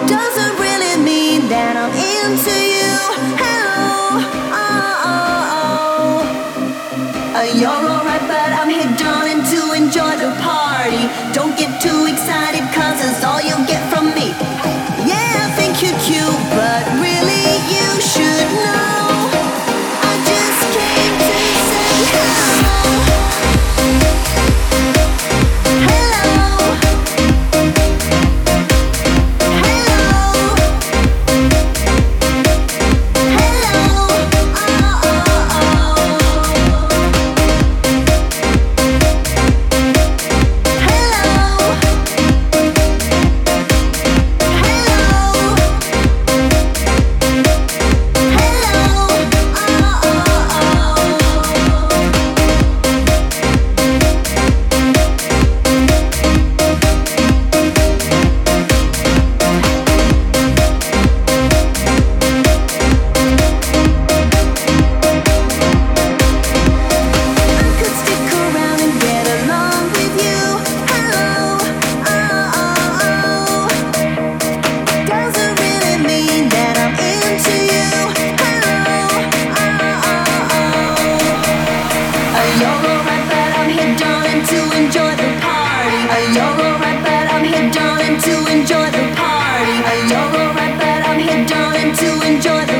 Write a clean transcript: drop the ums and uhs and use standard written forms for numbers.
doesn't really mean that I'm into you. Hello, you're alright, but I'm here, darling, to enjoy the party. Don't get too excited, cause it's all you'll get from me. Yeah, I think you're cute, but really you should know I just came to say hello. You're alright, but I'm here, darling, to enjoy the party. You're alright, but I'm here, darling, to enjoy the party. You're alright, but I'm here, darling, to enjoy the